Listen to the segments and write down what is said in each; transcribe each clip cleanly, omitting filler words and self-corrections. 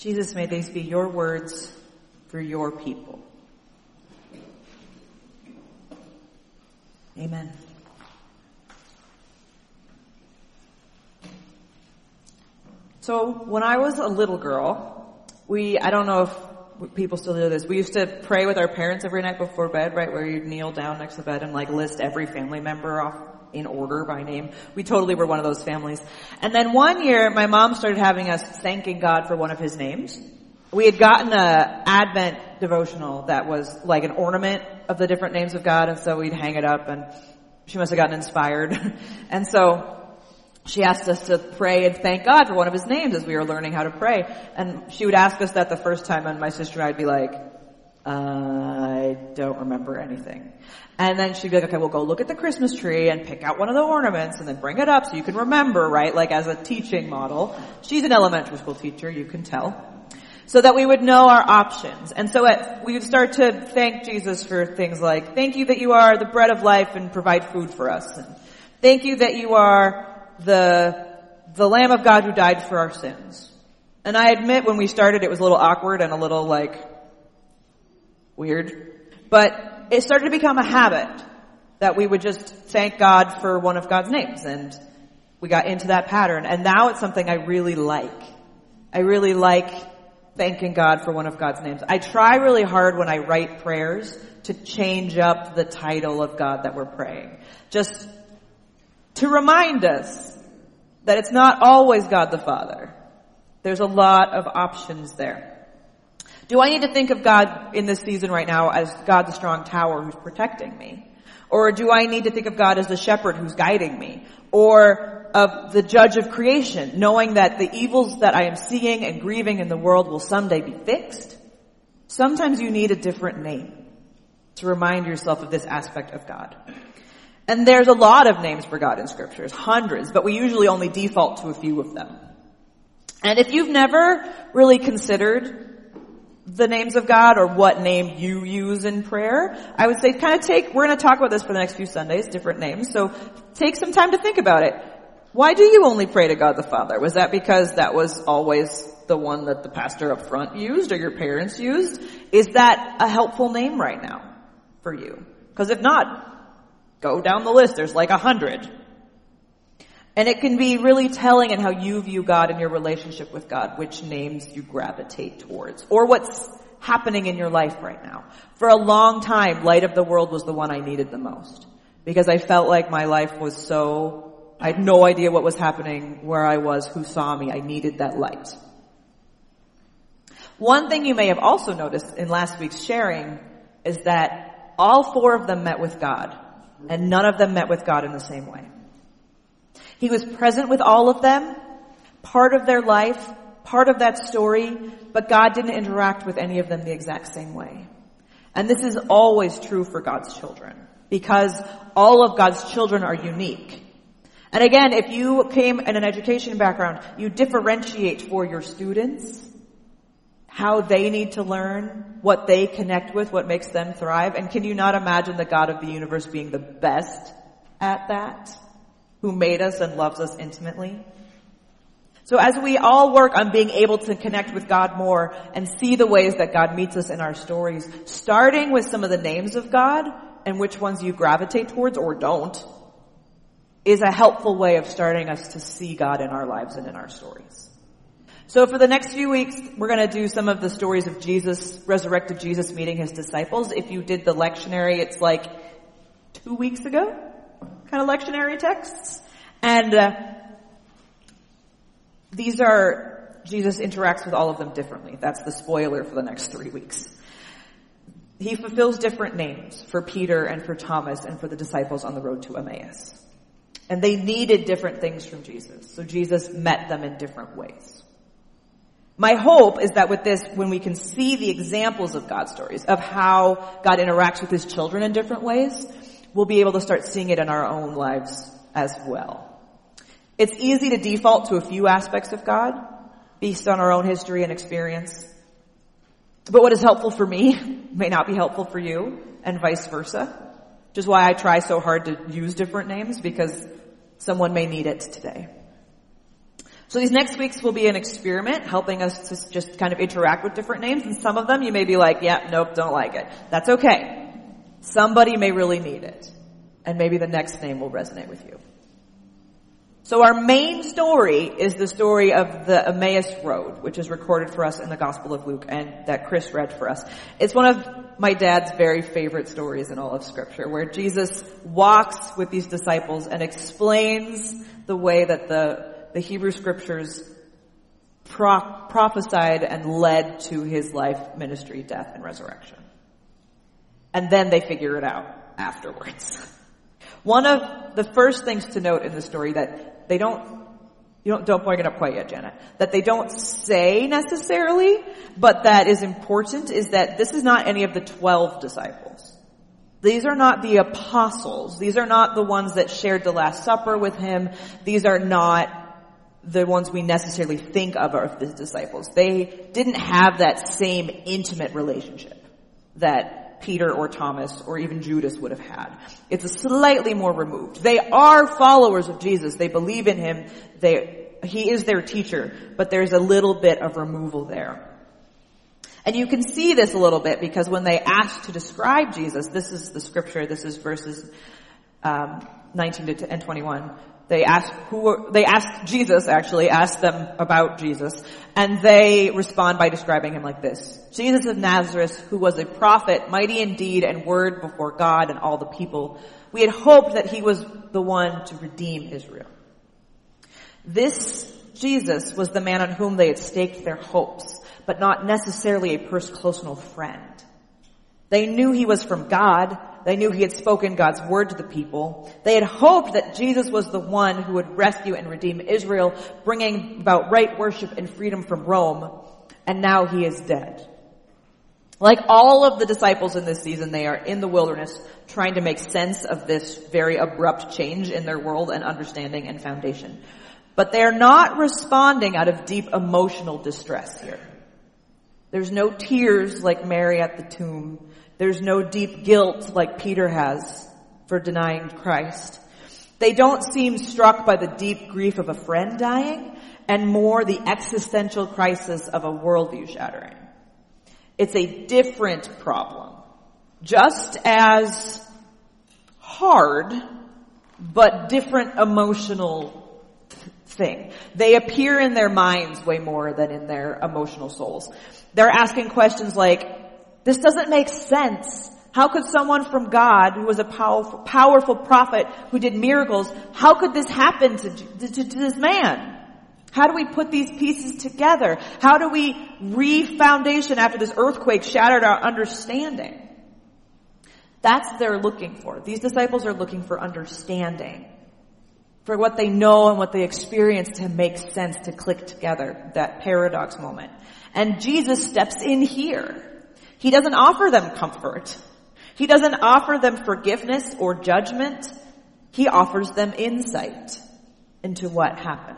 Jesus, may these be your words for your people. Amen. So when I was a little girl, I don't know if people still do this, we used to pray with our parents every night before bed, right, where you'd kneel down next to the bed and list every family member off in order by name. We totally were one of those families. And then one year, my mom started having us thanking God for one of his names. We had gotten a Advent devotional that was like an ornament of the different names of God, and so we'd hang it up, and she must have gotten inspired. And so she asked us to pray and thank God for one of his names as we were learning how to pray. And she would ask us that the first time, and my sister and I'd be like, I don't remember anything. And then she'd be like, okay, we'll go look at the Christmas tree and pick out one of the ornaments and then bring it up so you can remember, right? Like as a teaching model. She's an elementary school teacher, you can tell. So that we would know our options. And so we would start to thank Jesus for things like, thank you that you are the bread of life and provide food for us. And thank you that you are the Lamb of God who died for our sins. And I admit when we started it was a little awkward and a little weird. But it started to become a habit that we would just thank God for one of God's names. And we got into that pattern. And now it's something I really like. I really like thanking God for one of God's names. I try really hard when I write prayers to change up the title of God that we're praying. Just to remind us that it's not always God the Father. There's a lot of options there. Do I need to think of God in this season right now as God the strong tower who's protecting me? Or do I need to think of God as the shepherd who's guiding me? Or of the judge of creation, knowing that the evils that I am seeing and grieving in the world will someday be fixed? Sometimes you need a different name to remind yourself of this aspect of God. And there's a lot of names for God in scriptures, hundreds, but we usually only default to a few of them. And if you've never really considered the names of God or what name you use in prayer, I would say we're going to talk about this for the next few Sundays, different names, so take some time to think about it. Why do you only pray to God the Father? Was that because that was always the one that the pastor up front used or your parents used? Is that a helpful name right now for you? Because if not, go down the list. There's 100. And it can be really telling in how you view God and your relationship with God, which names you gravitate towards, or what's happening in your life right now. For a long time, Light of the World was the one I needed the most, because I felt like my life was I had no idea what was happening, where I was, who saw me. I needed that light. One thing you may have also noticed in last week's sharing is that all 4 of them met with God, and none of them met with God in the same way. He was present with all of them, part of their life, part of that story, but God didn't interact with any of them the exact same way. And this is always true for God's children, because all of God's children are unique. And again, if you came in an education background, you differentiate for your students how they need to learn, what they connect with, what makes them thrive. And can you not imagine the God of the universe being the best at that, who made us and loves us intimately? So as we all work on being able to connect with God more and see the ways that God meets us in our stories, starting with some of the names of God and which ones you gravitate towards or don't, is a helpful way of starting us to see God in our lives and in our stories. So for the next few weeks, we're going to do some of the stories of Jesus, resurrected Jesus meeting his disciples. If you did the lectionary, it's 2 weeks ago, kind of lectionary texts. And these are, Jesus interacts with all of them differently. That's the spoiler for the next 3 weeks. He fulfills different names for Peter and for Thomas and for the disciples on the road to Emmaus. And they needed different things from Jesus. So Jesus met them in different ways. My hope is that with this, when we can see the examples of God's stories, of how God interacts with his children in different ways, we'll be able to start seeing it in our own lives as well. It's easy to default to a few aspects of God based on our own history and experience. But what is helpful for me may not be helpful for you, and vice versa. Which is why I try so hard to use different names, because someone may need it today. So these next weeks will be an experiment, helping us to just kind of interact with different names. And some of them you may be like, yeah, nope, don't like it. That's okay. Somebody may really need it. And maybe the next name will resonate with you. So our main story is the story of the Emmaus Road, which is recorded for us in the Gospel of Luke and that Chris read for us. It's one of my dad's very favorite stories in all of Scripture, where Jesus walks with these disciples and explains the way that the Hebrew Scriptures prophesied and led to his life, ministry, death, and resurrection. And then they figure it out afterwards. One of the first things to note in the story that they don't bring it up quite yet, Janet, that they don't say necessarily, but that is important, is that this is not any of the 12 disciples. These are not the apostles. These are not the ones that shared the Last Supper with him. These are not the ones we necessarily think of as the disciples. They didn't have that same intimate relationship that Peter or Thomas or even Judas would have had. It's a slightly more removed. They are followers of Jesus. They believe in him. He is their teacher, but there's a little bit of removal there. And you can see this a little bit because when they asked to describe Jesus, this is the scripture, this is verses 19 and 21. They asked Jesus, actually, asked them about Jesus, and they respond by describing him like this. Jesus of Nazareth, who was a prophet, mighty in deed and word before God and all the people. We had hoped that he was the one to redeem Israel. This Jesus was the man on whom they had staked their hopes, but not necessarily a personal friend. They knew he was from God. They knew he had spoken God's word to the people. They had hoped that Jesus was the one who would rescue and redeem Israel, bringing about right worship and freedom from Rome. And now he is dead. Like all of the disciples in this season, they are in the wilderness trying to make sense of this very abrupt change in their world and understanding and foundation. But they're not responding out of deep emotional distress here. There's no tears like Mary at the tomb. There's no deep guilt like Peter has for denying Christ. They don't seem struck by the deep grief of a friend dying, and more the existential crisis of a worldview shattering. It's a different problem. Just as hard, but different emotional thing. They appear in their minds way more than in their emotional souls. They're asking questions like, this doesn't make sense. How could someone from God, who was a powerful prophet who did miracles, how could this happen to this man? How do we put these pieces together? How do we re-foundation after this earthquake shattered our understanding? That's what they're looking for. These disciples are looking for understanding, for what they know and what they experience to make sense, to click together, that paradox moment. And Jesus steps in here. He doesn't offer them comfort. He doesn't offer them forgiveness or judgment. He offers them insight into what happened.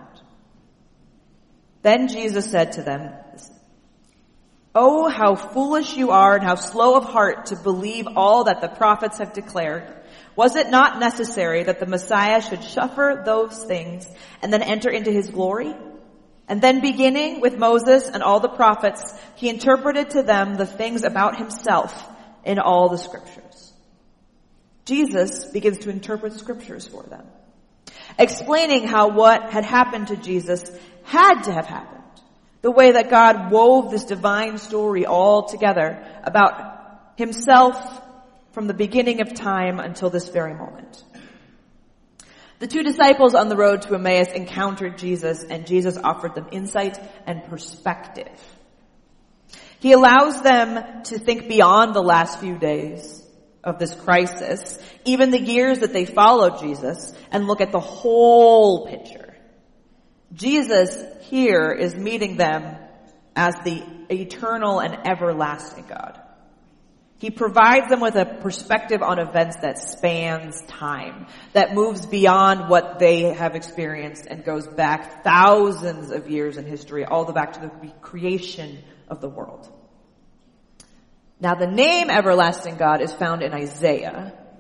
Then Jesus said to them, "Oh, how foolish you are and how slow of heart to believe all that the prophets have declared. Was it not necessary that the Messiah should suffer those things and then enter into his glory?" And then beginning with Moses and all the prophets, he interpreted to them the things about himself in all the scriptures. Jesus begins to interpret scriptures for them, explaining how what had happened to Jesus had to have happened. The way that God wove this divine story all together about himself from the beginning of time until this very moment. The two disciples on the road to Emmaus encountered Jesus, and Jesus offered them insight and perspective. He allows them to think beyond the last few days of this crisis, even the years that they followed Jesus, and look at the whole picture. Jesus here is meeting them as the eternal and everlasting God. He provides them with a perspective on events that spans time, that moves beyond what they have experienced and goes back thousands of years in history, all the way back to the creation of the world. Now the name Everlasting God is found in Isaiah,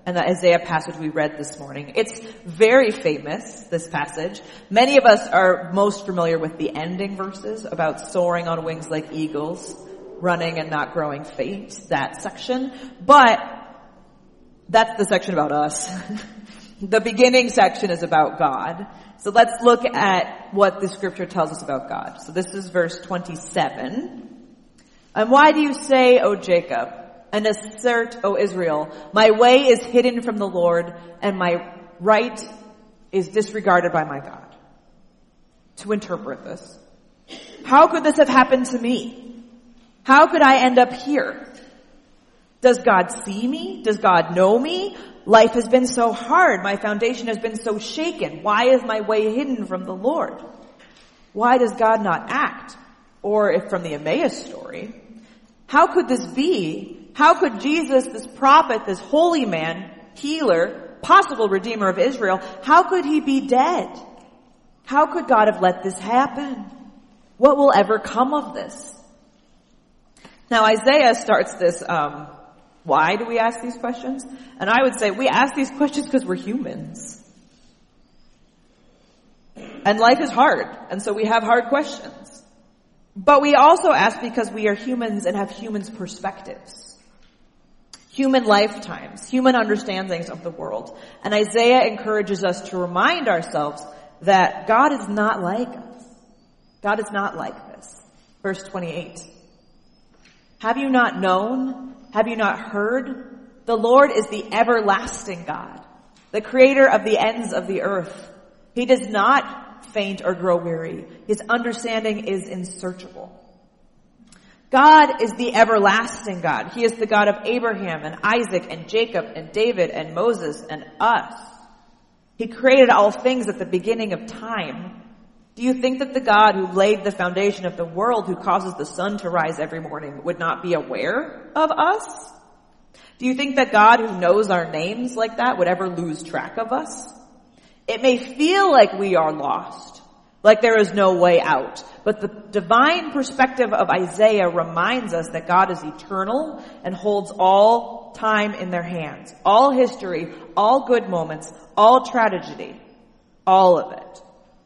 and the Isaiah passage we read this morning. It's very famous, this passage. Many of us are most familiar with the ending verses about soaring on wings like eagles, running and not growing faint, that section. But that's the section about us. The beginning section is about God. So let's look at what the scripture tells us about God. So this is verse 27. And why do you say, O Jacob, and assert, O Israel, my way is hidden from the Lord, and my right is disregarded by my God? To interpret this, how could this have happened to me? How could I end up here? Does God see me? Does God know me? Life has been so hard. My foundation has been so shaken. Why is my way hidden from the Lord? Why does God not act? Or if from the Emmaus story, how could this be? How could Jesus, this prophet, this holy man, healer, possible redeemer of Israel, how could he be dead? How could God have let this happen? What will ever come of this? Now Isaiah starts this, why do we ask these questions? And I would say we ask these questions because we're humans. And life is hard, and so we have hard questions. But we also ask because we are humans and have humans' perspectives. Human lifetimes, human understandings of the world. And Isaiah encourages us to remind ourselves that God is not like us. God is not like this. Verse 28. Have you not known? Have you not heard? The Lord is the everlasting God, the creator of the ends of the earth. He does not faint or grow weary. His understanding is unsearchable. God is the everlasting God. He is the God of Abraham and Isaac and Jacob and David and Moses and us. He created all things at the beginning of time. Do you think that the God who laid the foundation of the world, who causes the sun to rise every morning, would not be aware of us? Do you think that God who knows our names like that would ever lose track of us? It may feel like we are lost, like there is no way out. But the divine perspective of Isaiah reminds us that God is eternal and holds all time in their hands. All history, all good moments, all tragedy, all of it.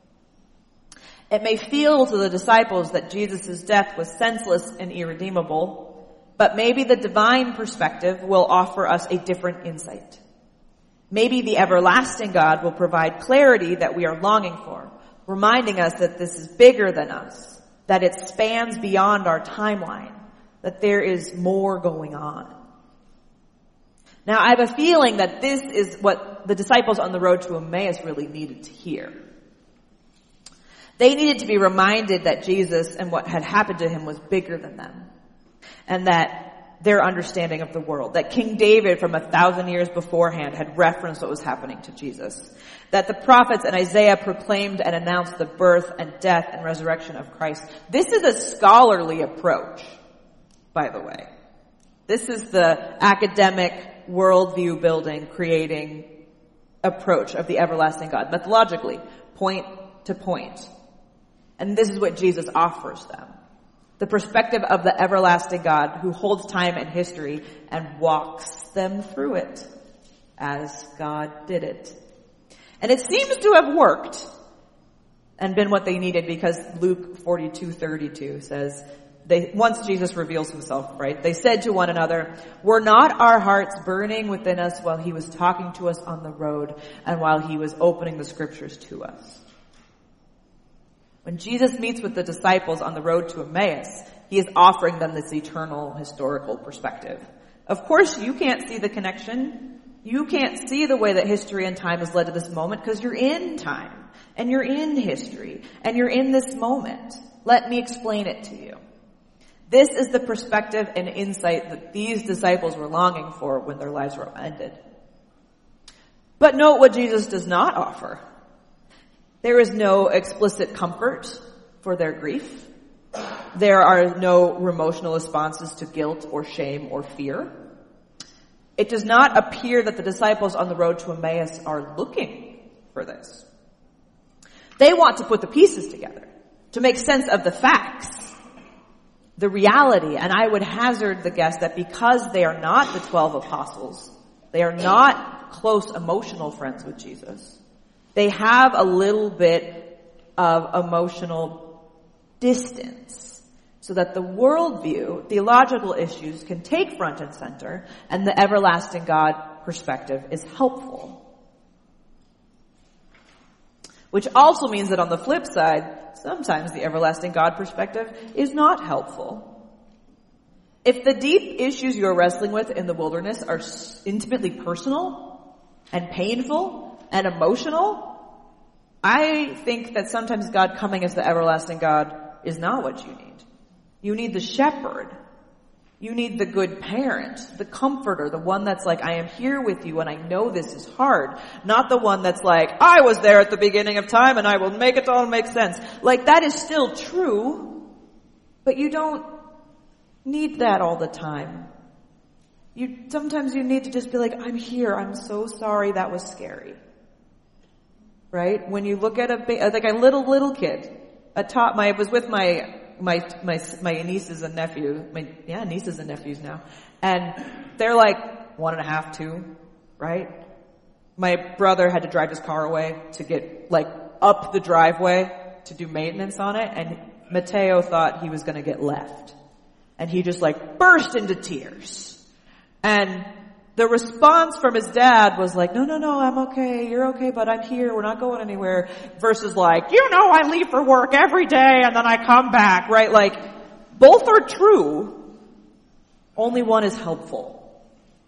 It may feel to the disciples that Jesus' death was senseless and irredeemable, but maybe the divine perspective will offer us a different insight. Maybe the everlasting God will provide clarity that we are longing for, reminding us that this is bigger than us, that it spans beyond our timeline, that there is more going on. Now, I have a feeling that this is what the disciples on the road to Emmaus really needed to hear. They needed to be reminded that Jesus and what had happened to him was bigger than them, and that their understanding of the world, that King David from 1,000 years beforehand had referenced what was happening to Jesus, that the prophets and Isaiah proclaimed and announced the birth and death and resurrection of Christ. This is a scholarly approach, by the way. This is the academic worldview building, creating approach of the everlasting God, methodologically, point to point. And this is what Jesus offers them. The perspective of the everlasting God who holds time and history and walks them through it as God did it. And it seems to have worked and been what they needed, because Luke 42:32 says, once Jesus reveals himself, right? They said to one another, were not our hearts burning within us while he was talking to us on the road and while he was opening the scriptures to us? When Jesus meets with the disciples on the road to Emmaus, he is offering them this eternal historical perspective. Of course, you can't see the connection. You can't see the way that history and time has led to this moment because you're in time and you're in history and you're in this moment. Let me explain it to you. This is the perspective and insight that these disciples were longing for when their lives were ended. But note what Jesus does not offer. There is no explicit comfort for their grief. There are no emotional responses to guilt or shame or fear. It does not appear that the disciples on the road to Emmaus are looking for this. They want to put the pieces together, to make sense of the facts, the reality. And I would hazard the guess that because they are not the 12 apostles, They are not close emotional friends with Jesus. They have a little bit of emotional distance so that the worldview, theological issues can take front and center, and the everlasting God perspective is helpful. Which also means that on the flip side, sometimes the everlasting God perspective is not helpful. If the deep issues you're wrestling with in the wilderness are intimately personal and painful and emotional, I think that sometimes God coming as the everlasting God is not what you need. You need the shepherd. You need the good parent, the comforter, the one that's like, I am here with you and I know this is hard. Not the one that's like, I was there at the beginning of time and I will make it all make sense. Like, that is still true, but you don't need that all the time. Sometimes you need to just be like, I'm here, I'm so sorry, that was scary. Right? When you look at a little kid, I was with my nieces and nephews, nieces and nephews now, and they're like 1.5, 2, right? My brother had to drive his car away to get like up the driveway to do maintenance on it, and Mateo thought he was going to get left, and he just like burst into tears. And the response from his dad was like, no, I'm okay, you're okay, but I'm here, we're not going anywhere. Versus like, I leave for work every day and then I come back, right? Like, both are true, only one is helpful.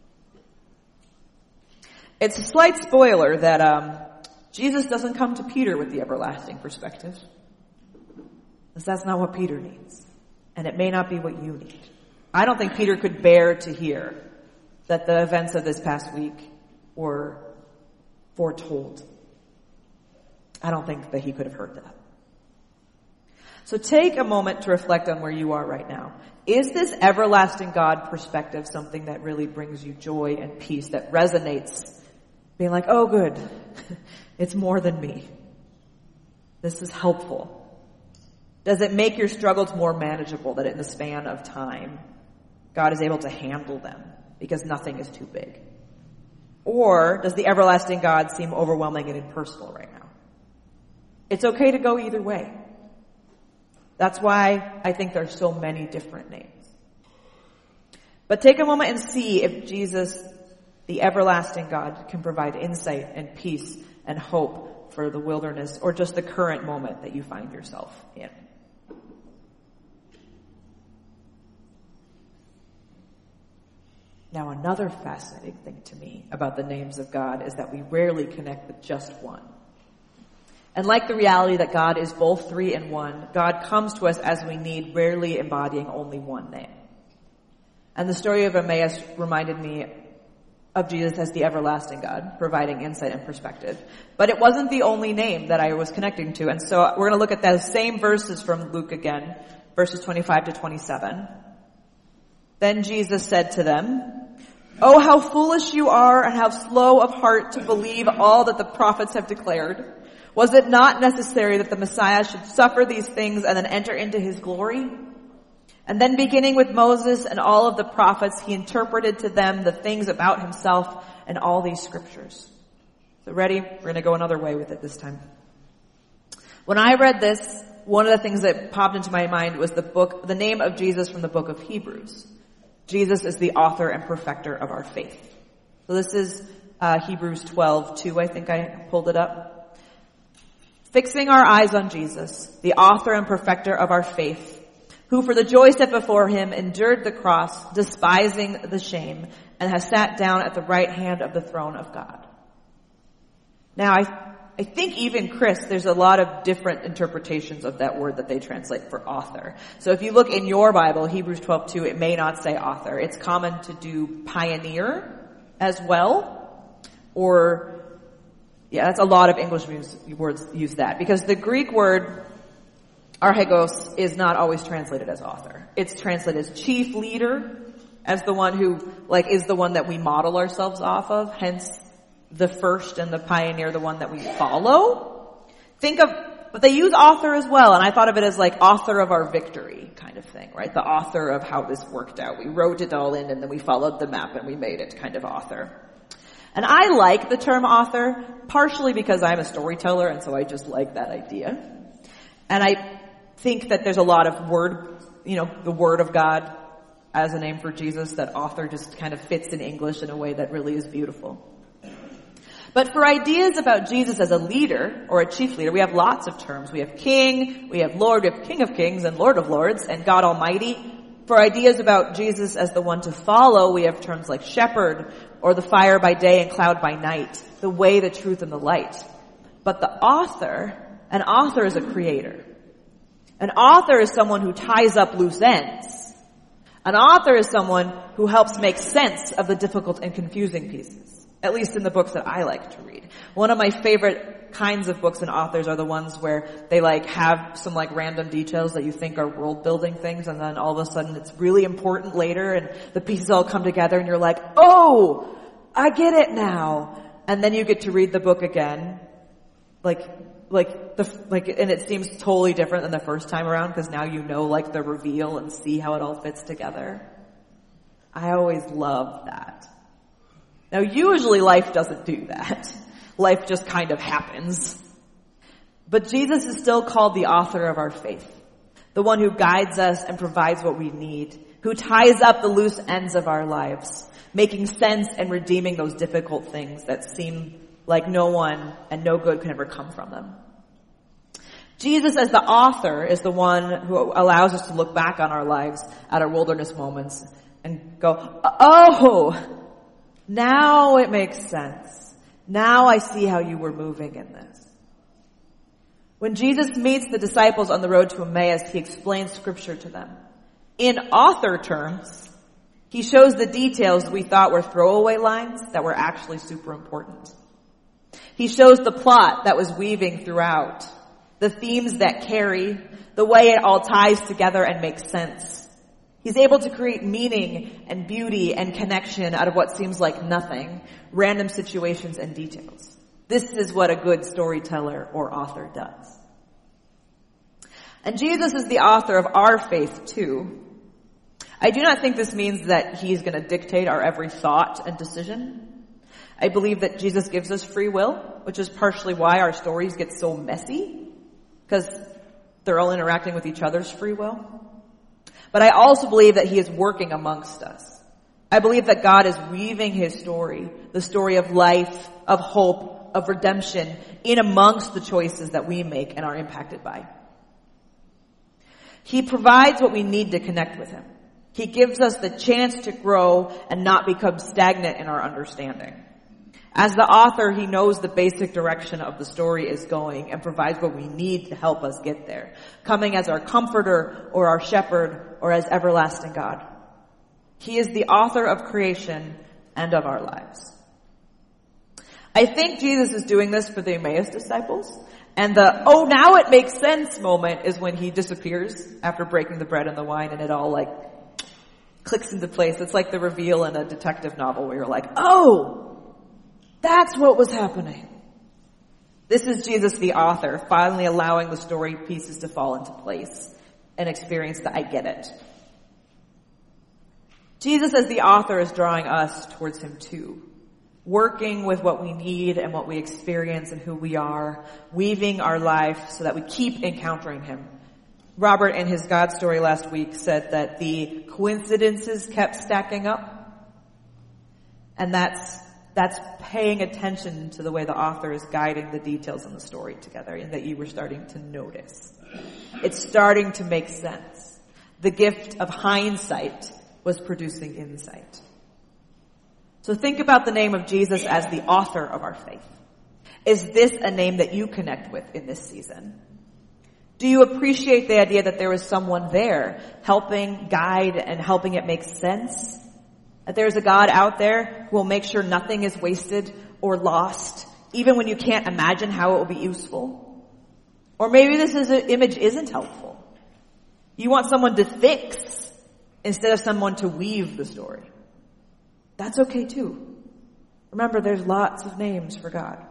It's a slight spoiler that Jesus doesn't come to Peter with the everlasting perspective, because that's not what Peter needs. And it may not be what you need. I don't think Peter could bear to hear that the events of this past week were foretold. I don't think that he could have heard that. So take a moment to reflect on where you are right now. Is this everlasting God perspective something that really brings you joy and peace, that resonates? Being like, oh good, it's more than me. This is helpful. Does it make your struggles more manageable, that in the span of time, God is able to handle them because nothing is too big? Or does the everlasting God seem overwhelming and impersonal right now? It's okay to go either way. That's why I think there's so many different names. But take a moment and see if Jesus, the everlasting God, can provide insight and peace and hope for the wilderness or just the current moment that you find yourself in. Now, another fascinating thing to me about the names of God is that we rarely connect with just one. And like the reality that God is both three and one, God comes to us as we need, rarely embodying only one name. And the story of Emmaus reminded me of Jesus as the everlasting God, providing insight and perspective. But it wasn't the only name that I was connecting to. And so we're going to look at those same verses from Luke again, verses 25 to 27. Then Jesus said to them, "Oh, how foolish you are and how slow of heart to believe all that the prophets have declared. Was it not necessary that the Messiah should suffer these things and then enter into his glory?" And then beginning with Moses and all of the prophets, he interpreted to them the things about himself and all these scriptures. So ready? We're going to go another way with it this time. When I read this, one of the things that popped into my mind was the name of Jesus from the book of Hebrews. Jesus is the author and perfecter of our faith. So this is Hebrews 12:2, I think I pulled it up. Fixing our eyes on Jesus, the author and perfecter of our faith, who for the joy set before him endured the cross, despising the shame, and has sat down at the right hand of the throne of God. Now, I think even Chris, there's a lot of different interpretations of that word that they translate for author. So if you look in your Bible, Hebrews 12:2, it may not say author. It's common to do pioneer as well. Or, yeah, that's a lot of English words use that. Because the Greek word archegos is not always translated as author. It's translated as chief leader, as the one who, is the one that we model ourselves off of, hence the first and the pioneer, the one that we follow. But they use author as well, and I thought of it as author of our victory kind of thing, right? The author of how this worked out. We wrote it all in and then we followed the map and we made it kind of author. And I like the term author, partially because I'm a storyteller, and so I just like that idea. And I think that there's a lot of the Word of God as a name for Jesus, that author just kind of fits in English in a way that really is beautiful. But for ideas about Jesus as a leader or a chief leader, we have lots of terms. We have king, we have Lord, we have King of Kings and Lord of Lords and God Almighty. For ideas about Jesus as the one to follow, we have terms like shepherd or the fire by day and cloud by night, the way, the truth, and the light. But an author is a creator. An author is someone who ties up loose ends. An author is someone who helps make sense of the difficult and confusing pieces. At least in the books that I like to read. One of my favorite kinds of books and authors are the ones where they have some random details that you think are world building things, and then all of a sudden it's really important later and the pieces all come together and you're like, oh, I get it now. And then you get to read the book again. And it seems totally different than the first time around because now you know the reveal and see how it all fits together. I always love that. Now usually life doesn't do that. Life just kind of happens. But Jesus is still called the author of our faith. The one who guides us and provides what we need. Who ties up the loose ends of our lives. Making sense and redeeming those difficult things that seem like no one and no good can ever come from them. Jesus as the author is the one who allows us to look back on our lives at our wilderness moments and go, oh, now it makes sense. Now I see how you were moving in this. When Jesus meets the disciples on the road to Emmaus, he explains scripture to them. In author terms, he shows the details we thought were throwaway lines that were actually super important. He shows the plot that was weaving throughout, the themes that carry, the way it all ties together and makes sense. He's able to create meaning and beauty and connection out of what seems like nothing, random situations and details. This is what a good storyteller or author does. And Jesus is the author of our faith too. I do not think this means that he's going to dictate our every thought and decision. I believe that Jesus gives us free will, which is partially why our stories get so messy, because they're all interacting with each other's free will. But I also believe that he is working amongst us. I believe that God is weaving his story, the story of life, of hope, of redemption, in amongst the choices that we make and are impacted by. He provides what we need to connect with him. He gives us the chance to grow and not become stagnant in our understanding. As the author, he knows the basic direction of the story is going and provides what we need to help us get there, coming as our comforter or our shepherd or as everlasting God. He is the author of creation and of our lives. I think Jesus is doing this for the Emmaus disciples, and the, oh, now it makes sense moment is when he disappears after breaking the bread and the wine and it all clicks into place. It's like the reveal in a detective novel where you're like, oh, that's what was happening. This is Jesus, the author, finally allowing the story pieces to fall into place and experience that I get it. Jesus as the author is drawing us towards him too, working with what we need and what we experience and who we are, weaving our life so that we keep encountering him. Robert, in his God story last week, said that the coincidences kept stacking up, and that's paying attention to the way the author is guiding the details in the story together and that you were starting to notice. It's starting to make sense. The gift of hindsight was producing insight. So think about the name of Jesus as the author of our faith. Is this a name that you connect with in this season? Do you appreciate the idea that there is someone there helping guide and helping it make sense? That there's a God out there who will make sure nothing is wasted or lost, even when you can't imagine how it will be useful? Or maybe this image isn't helpful. You want someone to fix instead of someone to weave the story. That's okay too. Remember, there's lots of names for God.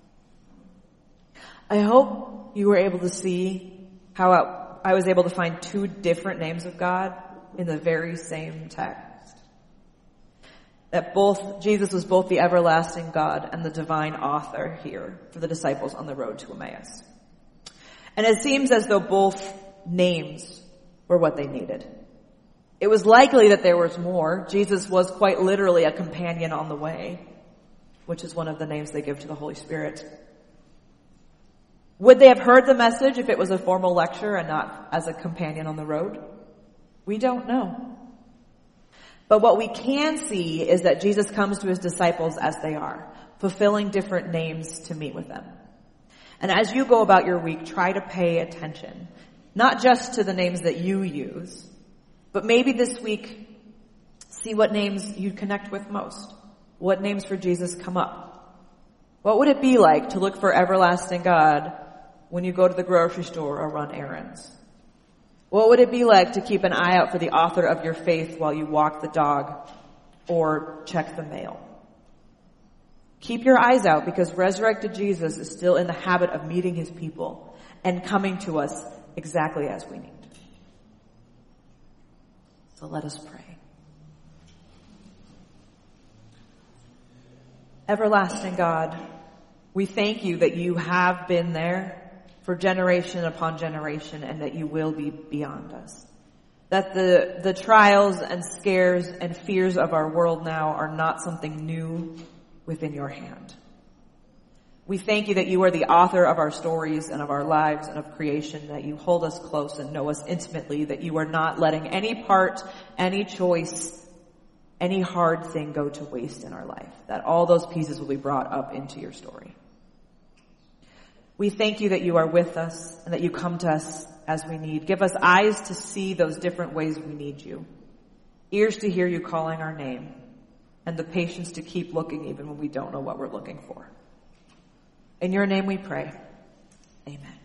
I hope you were able to see how I was able to find two different names of God in the very same text. that Jesus was both the everlasting God and the divine author here for the disciples on the road to Emmaus. And it seems as though both names were what they needed. It was likely that there was more. Jesus was quite literally a companion on the way, which is one of the names they give to the Holy Spirit. Would they have heard the message if it was a formal lecture and not as a companion on the road? We don't know. But what we can see is that Jesus comes to his disciples as they are, fulfilling different names to meet with them. And as you go about your week, try to pay attention, not just to the names that you use, but maybe this week, see what names you connect with most. What names for Jesus come up? What would it be like to look for everlasting God when you go to the grocery store or run errands? What would it be like to keep an eye out for the author of your faith while you walk the dog or check the mail? Keep your eyes out, because resurrected Jesus is still in the habit of meeting his people and coming to us exactly as we need. So let us pray. Everlasting God, we thank you that you have been there for generation upon generation, and that you will be beyond us. That the trials and scares and fears of our world now are not something new within your hand. We thank you that you are the author of our stories and of our lives and of creation, that you hold us close and know us intimately, that you are not letting any part, any choice, any hard thing go to waste in our life, that all those pieces will be brought up into your story. We thank you that you are with us and that you come to us as we need. Give us eyes to see those different ways we need you, ears to hear you calling our name, and the patience to keep looking even when we don't know what we're looking for. In your name we pray. Amen.